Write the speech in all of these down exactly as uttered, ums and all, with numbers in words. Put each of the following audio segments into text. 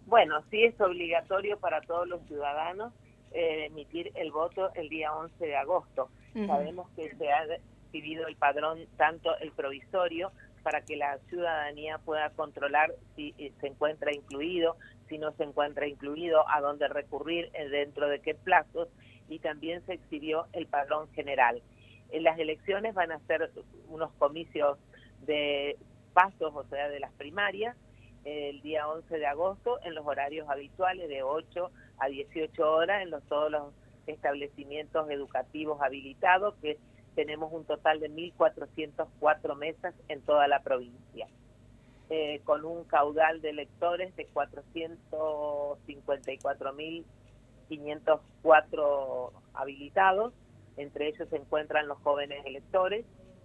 Bueno, sí es obligatorio para todos los ciudadanos eh, emitir el voto el día once de agosto. Ujú. Sabemos que se ha exhibido el padrón, tanto el provisorio, para que la ciudadanía pueda controlar si eh, se encuentra incluido, si no se encuentra incluido, a dónde recurrir, eh, dentro de qué plazos, y también se exhibió el padrón general. En las elecciones van a ser unos comicios de pasos, o sea, de las primarias, el día once de agosto en los horarios habituales de ocho a dieciocho horas en los, todos los establecimientos educativos habilitados, que tenemos un total de mil cuatrocientas cuatro mesas en toda la provincia, eh, con un caudal de electores de cuatrocientos cincuenta y cuatro mil quinientos cuatro habilitados. Entre ellos se encuentran los jóvenes electores,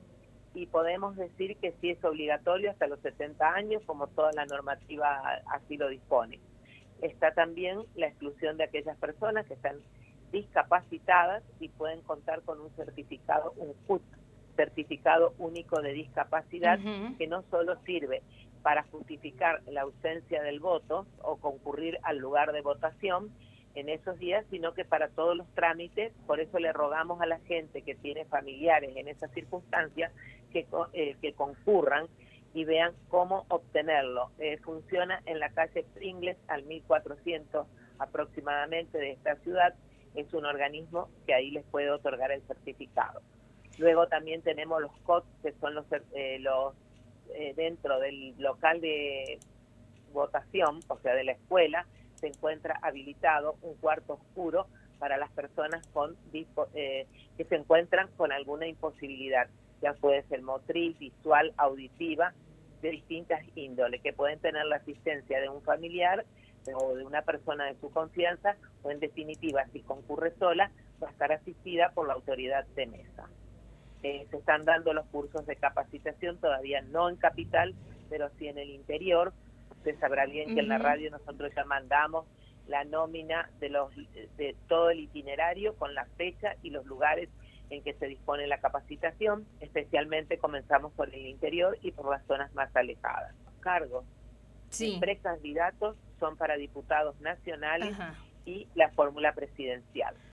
y podemos decir que sí es obligatorio hasta los setenta años, como toda la normativa así lo dispone. Está también la exclusión de aquellas personas que están discapacitadas y pueden contar con un certificado, un C U T, certificado único de discapacidad, Ujú. que no solo sirve para justificar la ausencia del voto o concurrir al lugar de votación en esos días, sino que para todos los trámites. Por eso le rogamos a la gente que tiene familiares en esas circunstancias que, eh, que concurran y vean cómo obtenerlo. Eh, funciona en la calle Pringles, al mil cuatrocientos aproximadamente de esta ciudad. Es un organismo que ahí les puede otorgar el certificado. Luego también tenemos los C O T, que son los, eh, los eh, dentro del local de votación, o sea, de la escuela, se encuentra habilitado un cuarto oscuro para las personas con eh, que se encuentran con alguna imposibilidad, ya puede ser motriz, visual, auditiva, de distintas índoles, que pueden tener la asistencia de un familiar o de una persona de su confianza, o en definitiva, si concurre sola, va a estar asistida por la autoridad de mesa. Eh, se están dando los cursos de capacitación, todavía no en Capital, pero sí en el interior. Usted sabrá bien que en la Ujú. radio nosotros ya mandamos la nómina de, los, de todo el itinerario con la fecha y los lugares en que se dispone la capacitación. Especialmente comenzamos por el interior y por las zonas más alejadas. Los cargos de Sí. precandidatos son para diputados nacionales Ajá. y la fórmula presidencial.